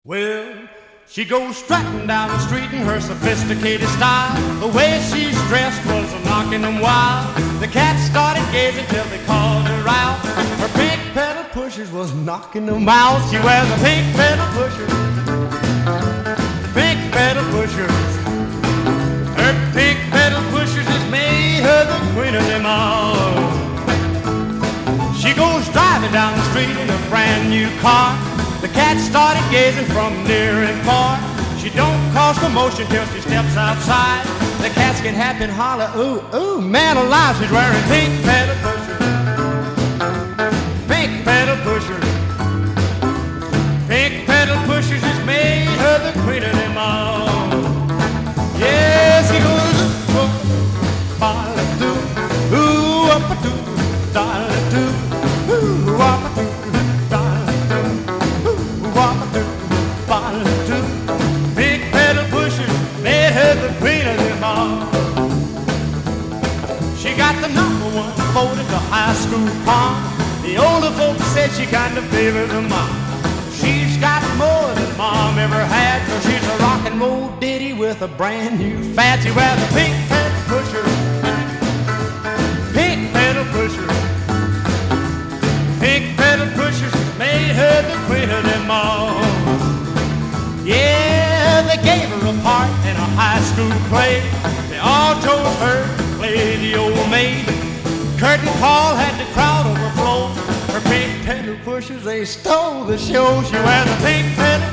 Well, she goes strutting down the street in her sophisticated style. The way she's dressed was knocking them wild. The cats started gazing till they called her out. Her pink pedal pushers was knocking them out. She wears a pink pedal pusher, pink pedal pushers. Her pink pedal pushers has made her the queen of them all. She goes driving down the street in a brand new car. The cats started gazing from near and far. She don't cause commotion till she steps outside. The cats get happy and holler, ooh, ooh, man alive. She's wearing pink pedal pushers, pink pedal pushers. Pink pedal pushers has made her the queen of them all. Yes, he goes, ooh, ba-la-doo, ooh, up-a-doo, da-la-doo, ooh, up-a-doo. Big pedal pushers made her the queen of them all. She got the #1 vote at the high school prom. The older folks said she kind of favored her mom. She's got more than mom ever had, 'cause she's a rock and roll ditty with a brand new fat. She wears a pink pedal pusher, pink pedal pusher. Pink pedal pushers made her the queen of them all. Yeah, they gave her a part in a high school play. They all chose her to play the old maid. Curtain call had the crowd overflow. Her pink pedal pushers, they stole the show. She wears a pink pedal